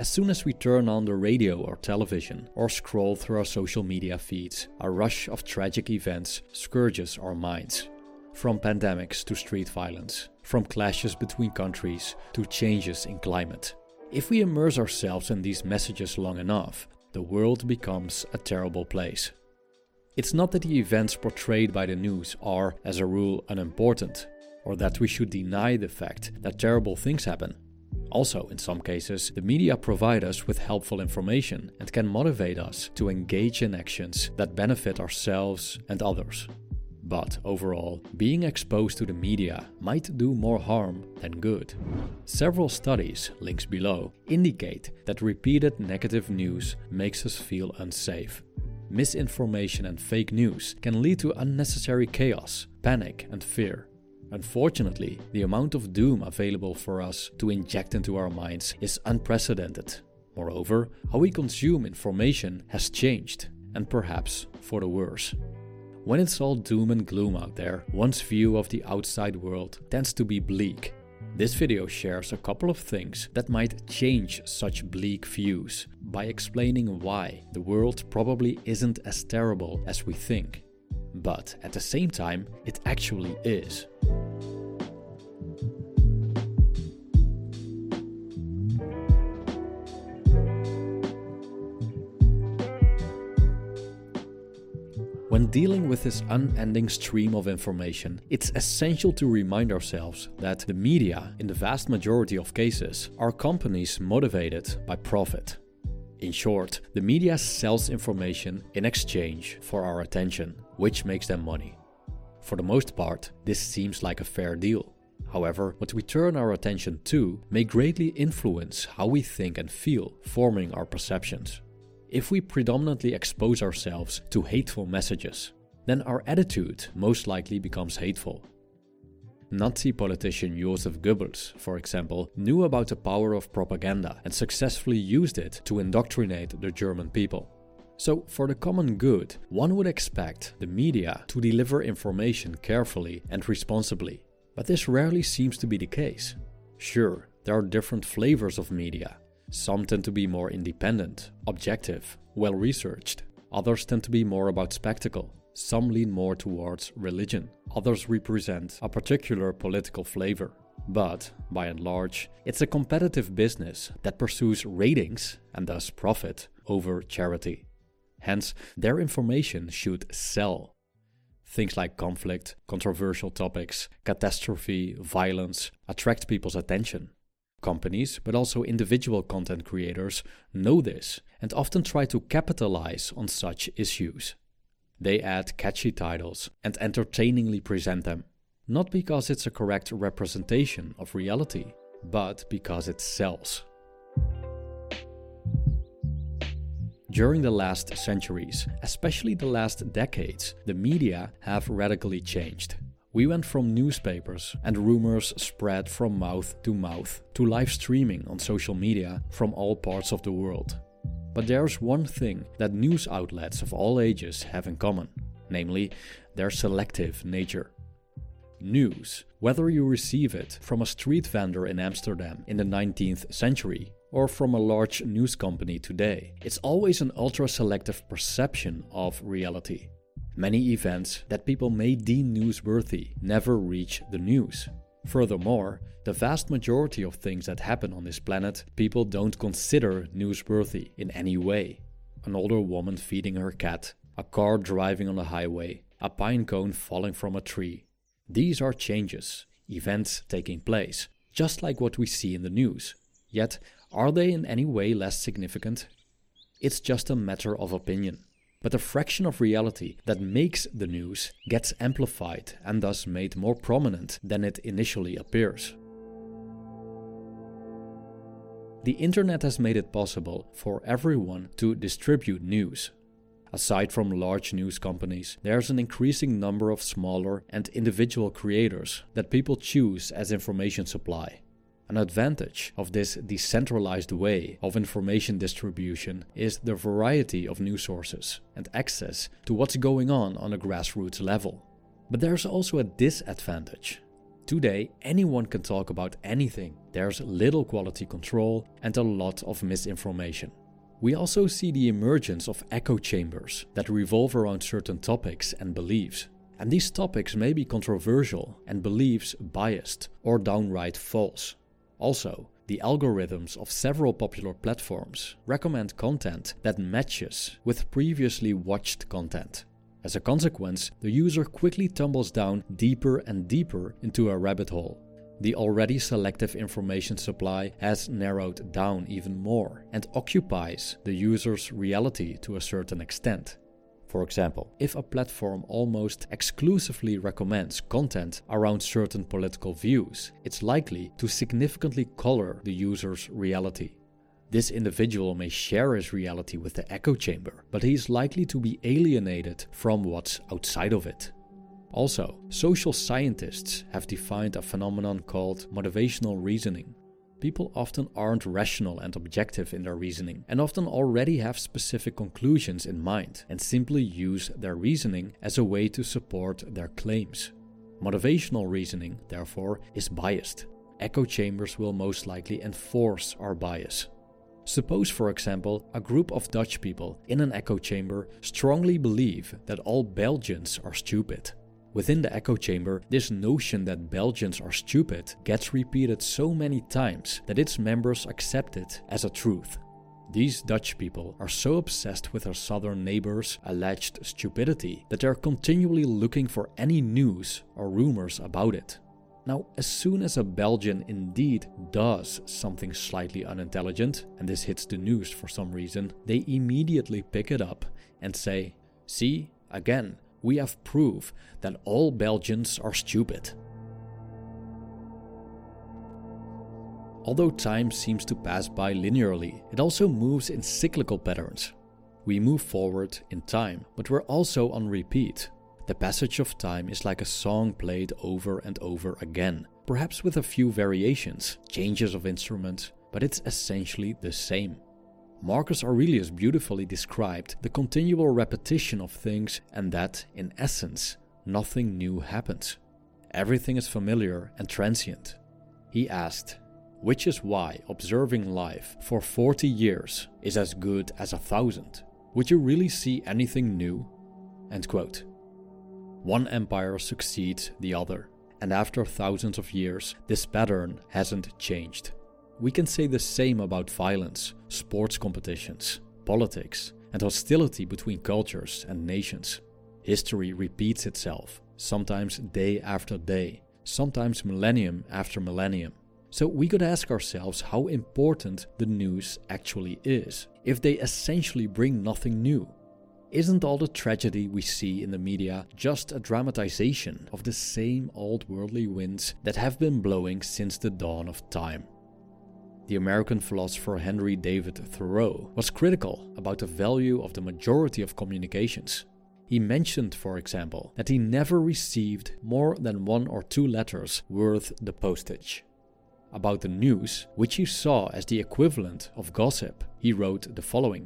As soon as we turn on the radio or television or scroll through our social media feeds, a rush of tragic events scourges our minds. From pandemics to street violence, from clashes between countries to changes in climate. If we immerse ourselves in these messages long enough, the world becomes a terrible place. It's not that the events portrayed by the news are, as a rule, unimportant, or that we should deny the fact that terrible things happen. Also, in some cases, the media provide us with helpful information and can motivate us to engage in actions that benefit ourselves and others. But overall, being exposed to the media might do more harm than good. Several studies, links below, indicate that repeated negative news makes us feel unsafe. Misinformation and fake news can lead to unnecessary chaos, panic, and fear. Unfortunately, the amount of doom available for us to inject into our minds is unprecedented. Moreover, how we consume information has changed, and perhaps for the worse. When it's all doom and gloom out there, one's view of the outside world tends to be bleak. This video shares a couple of things that might change such bleak views by explaining why the world probably isn't as terrible as we think. But at the same time, it actually is. When dealing with this unending stream of information, it's essential to remind ourselves that the media, in the vast majority of cases, are companies motivated by profit. In short, the media sells information in exchange for our attention, which makes them money. For the most part, this seems like a fair deal. However, what we turn our attention to may greatly influence how we think and feel, forming our perceptions. If we predominantly expose ourselves to hateful messages, then our attitude most likely becomes hateful. Nazi politician Joseph Goebbels, for example, knew about the power of propaganda and successfully used it to indoctrinate the German people. So, for the common good, one would expect the media to deliver information carefully and responsibly. But this rarely seems to be the case. Sure, there are different flavors of media. Some tend to be more independent, objective, well-researched. Others tend to be more about spectacle. Some lean more towards religion. Others represent a particular political flavor. But, by and large, it's a competitive business that pursues ratings, and thus profit, over charity. Hence, their information should sell. Things like conflict, controversial topics, catastrophe, violence attract people's attention. Companies, but also individual content creators, know this and often try to capitalize on such issues. They add catchy titles and entertainingly present them, not because it's a correct representation of reality, but because it sells. During the last centuries, especially the last decades, the media have radically changed. We went from newspapers and rumors spread from mouth to live streaming on social media from all parts of the world. But there's one thing that news outlets of all ages have in common, namely their selective nature. News, whether you receive it from a street vendor in Amsterdam in the 19th century or from a large news company today, it's always an ultra-selective perception of reality. Many events that people may deem newsworthy never reach the news. Furthermore, the vast majority of things that happen on this planet, people don't consider newsworthy in any way. An older woman feeding her cat, a car driving on the highway, a pine cone falling from a tree. These are changes, events taking place, just like what we see in the news. Yet, are they in any way less significant? It's just a matter of opinion. But a fraction of reality that makes the news gets amplified and thus made more prominent than it initially appears. The internet has made it possible for everyone to distribute news. Aside from large news companies, there's an increasing number of smaller and individual creators that people choose as information supply. An advantage of this decentralized way of information distribution is the variety of news sources and access to what's going on a grassroots level. But there's also a disadvantage. Today, anyone can talk about anything. There's little quality control and a lot of misinformation. We also see the emergence of echo chambers that revolve around certain topics and beliefs. And these topics may be controversial and beliefs biased or downright false. Also, the algorithms of several popular platforms recommend content that matches with previously watched content. As a consequence, the user quickly tumbles down deeper and deeper into a rabbit hole. The already selective information supply has narrowed down even more and occupies the user's reality to a certain extent. For example, if a platform almost exclusively recommends content around certain political views, it's likely to significantly color the user's reality. This individual may share his reality with the echo chamber, but he is likely to be alienated from what's outside of it. Also, social scientists have defined a phenomenon called motivational reasoning. People often aren't rational and objective in their reasoning, and often already have specific conclusions in mind, and simply use their reasoning as a way to support their claims. Motivational reasoning, therefore, is biased. Echo chambers will most likely enforce our bias. Suppose, for example, a group of Dutch people in an echo chamber strongly believe that all Belgians are stupid. Within the echo chamber, this notion that Belgians are stupid gets repeated so many times that its members accept it as a truth. These Dutch people are so obsessed with their southern neighbors' alleged stupidity that they are continually looking for any news or rumors about it. Now, as soon as a Belgian indeed does something slightly unintelligent, and this hits the news for some reason, they immediately pick it up and say, "See, again, we have proof that all Belgians are stupid." Although time seems to pass by linearly, it also moves in cyclical patterns. We move forward in time, but we're also on repeat. The passage of time is like a song played over and over again, perhaps with a few variations, changes of instrument, but it's essentially the same. Marcus Aurelius beautifully described the continual repetition of things and that, in essence, nothing new happens. Everything is familiar and transient. He asked, which is why observing life for 40 years is as good as 1,000. Would you really see anything new? End quote. One empire succeeds the other, and after thousands of years, this pattern hasn't changed. We can say the same about violence, sports competitions, politics, and hostility between cultures and nations. History repeats itself, sometimes day after day, sometimes millennium after millennium. So we could ask ourselves how important the news actually is, if they essentially bring nothing new. Isn't all the tragedy we see in the media just a dramatization of the same old worldly winds that have been blowing since the dawn of time? The American philosopher Henry David Thoreau was critical about the value of the majority of communications. He mentioned, for example, that he never received more than 1 or 2 letters worth the postage. About the news, which he saw as the equivalent of gossip, he wrote the following: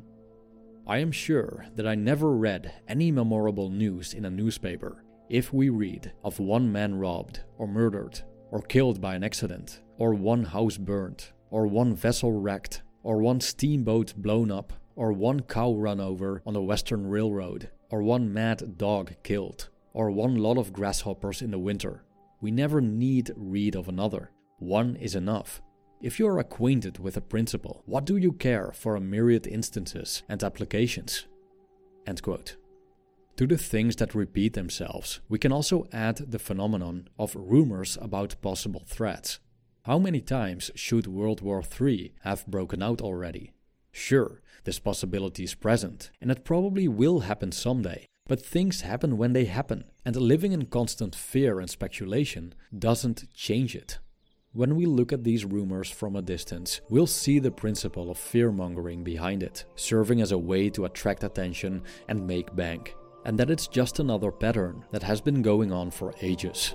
I am sure that I never read any memorable news in a newspaper if we read of 1 man robbed or murdered or killed by an accident, or 1 house burned, or 1 vessel wrecked, or 1 steamboat blown up, or 1 cow run over on the Western Railroad, or 1 mad dog killed, or 1 lot of grasshoppers in the winter. We never need read of another. 1 is enough. If you are acquainted with a principle, what do you care for a myriad instances and applications? End quote. To the things that repeat themselves, we can also add the phenomenon of rumors about possible threats. How many times should World War III have broken out already? Sure, this possibility is present, and it probably will happen someday, but things happen when they happen, and living in constant fear and speculation doesn't change it. When we look at these rumors from a distance, we'll see the principle of fear-mongering behind it, serving as a way to attract attention and make bank, and that it's just another pattern that has been going on for ages.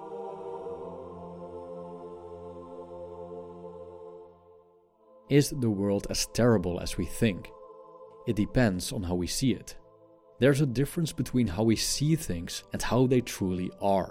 Is the world as terrible as we think? It depends on how we see it. There's a difference between how we see things and how they truly are.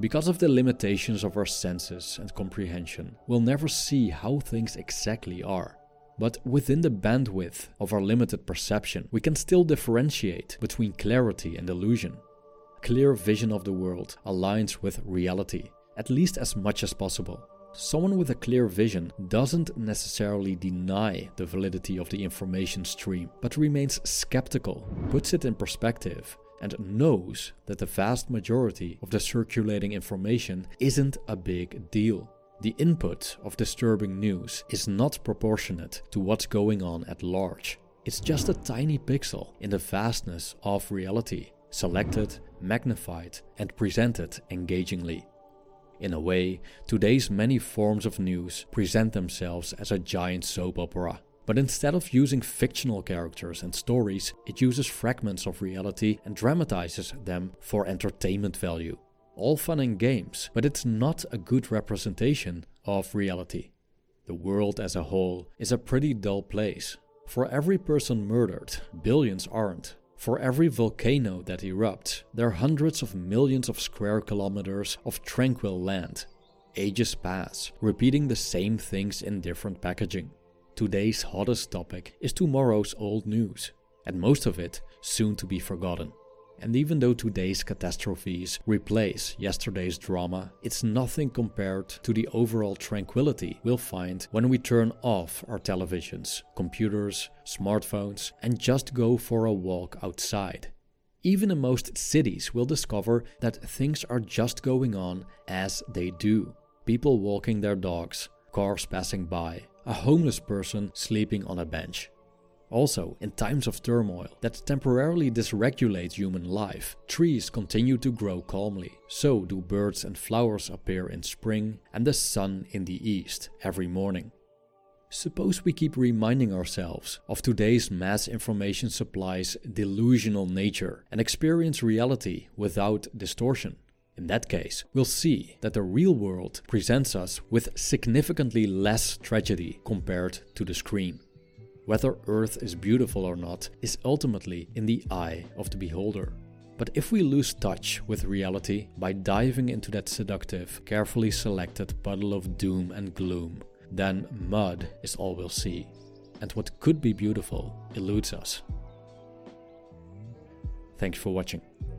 Because of the limitations of our senses and comprehension, we'll never see how things exactly are. But within the bandwidth of our limited perception, we can still differentiate between clarity and illusion. Clear vision of the world aligns with reality, at least as much as possible. Someone with a clear vision doesn't necessarily deny the validity of the information stream, but remains skeptical, puts it in perspective, and knows that the vast majority of the circulating information isn't a big deal. The input of disturbing news is not proportionate to what's going on at large. It's just a tiny pixel in the vastness of reality, selected, magnified, and presented engagingly. In a way, today's many forms of news present themselves as a giant soap opera. But instead of using fictional characters and stories, it uses fragments of reality and dramatizes them for entertainment value. All fun and games, but it's not a good representation of reality. The world as a whole is a pretty dull place. For every person murdered, billions aren't. For every volcano that erupts, there are hundreds of millions of square kilometers of tranquil land. Ages pass, repeating the same things in different packaging. Today's hottest topic is tomorrow's old news, and most of it soon to be forgotten. And even though today's catastrophes replace yesterday's drama, it's nothing compared to the overall tranquility we'll find when we turn off our televisions, computers, smartphones, and just go for a walk outside. Even in most cities, we'll discover that things are just going on as they do. People walking their dogs, cars passing by, a homeless person sleeping on a bench. Also, in times of turmoil that temporarily dysregulate human life, trees continue to grow calmly. So do birds and flowers appear in spring and the sun in the east every morning. Suppose we keep reminding ourselves of today's mass information supply's delusional nature and experience reality without distortion. In that case, we'll see that the real world presents us with significantly less tragedy compared to the screen. Whether Earth is beautiful or not is ultimately in the eye of the beholder. But if we lose touch with reality by diving into that seductive, carefully selected puddle of doom and gloom, then mud is all we'll see, and what could be beautiful eludes us. Thanks for watching.